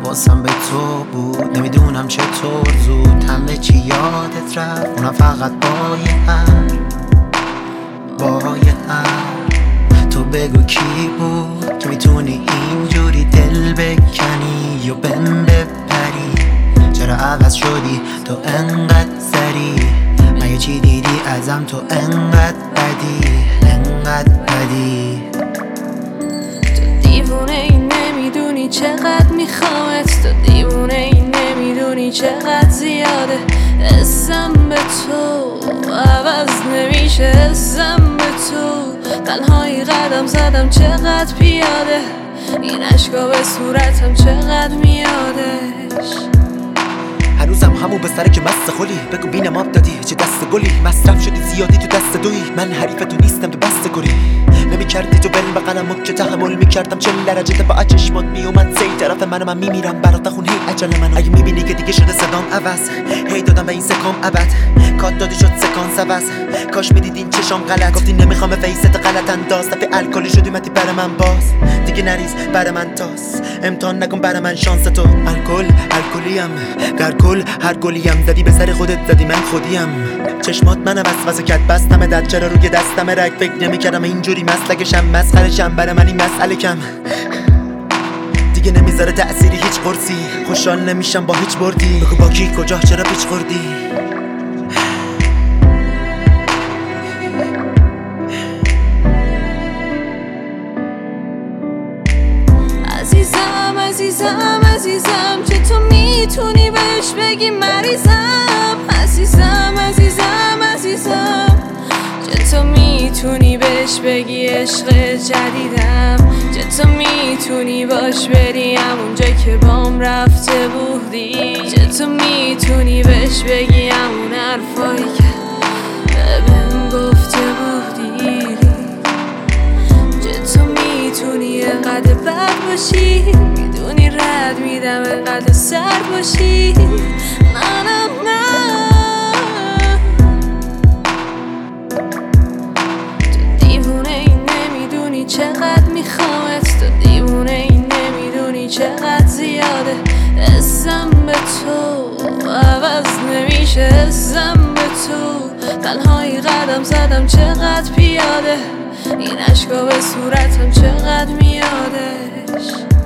حواسم به تو بود، نمیدونم چطور زود همه چی یادت رفت، اونم فقط با یه تو بگو کی بود که میتونی اینجوری دل بکنی یا بهم بپری؟ چرا عوض شدی تو انقدر سری؟ مگه چی دیدی ازم تو انقدر بدی؟ تو دیوونه این نمیدونی چقدر میخوامت، تو دیوونه این نمیدونی چقدر زیاده. اسم به تو عوض نمیشه، اسم به تو تنهایی قدم زدم چقدر پیاده. این عشقا به صورتم چقدر میادش. هنوزم همون به سره که مست خلی، بگو بینم آب دادی چه دست گلی. مصرف شدی زیادی تو دست دوی، من حریفتو نیستم تو بست گلی. نمیکردی تو بل به قلمو که تحمل میکردم 40 درجه با چشمات میومد سی طرف من میمیرم برات خون. هی عجله من اگه میبینی که دیگه شده صدام عوض، هی دادم به این سکام ابد کات دادی شد سکانس عوض. کاش میدیدین چشام غلط، گفتی نمیخوام فیست غلط انداز. دفعه الکلی شدی متی بر من باز، دیگه نریز بر من تاس. امتحان نکن بر من شانس تو. الکلیم در کل هر گلیم زدی به سر خودت زدی، من خودیم. چشمات من وسوسه کرد بستم دد، چرا روی دستم رگ فکر نمیکردم اینجوری مسلکشم. مسخرشم برای من این مسئله کم دیگه نمیذاره تأثیری هیچ قرصی. خوشحال نمیشم با هیچ بردی، بگو با کی کجا چرا پیچ خوردی. عزیزم چه تو میتونی بهش بگی مریضم. عزیزم چه تو میتونی بهش بگی عشق جدیدم. چه تو میتونی باش بری همونجا که بام رفته بودی. چه تو میتونی بهش بگی همون حرفایی که بهم گفته بودی. چه تو میتونی انقدر بد باشی، میدونی رد میدم انقدر سرد باشی. نه تو دیوونه این نمیدونی چقدر میخوامت، تو دیوونه این نمیدونی چقدر زیاده. اسم به تو عوض نمیشه، اسم به تو تنهایی قدم زدم چقدر پیاده. این عشقا به صورتم چقدر میادش.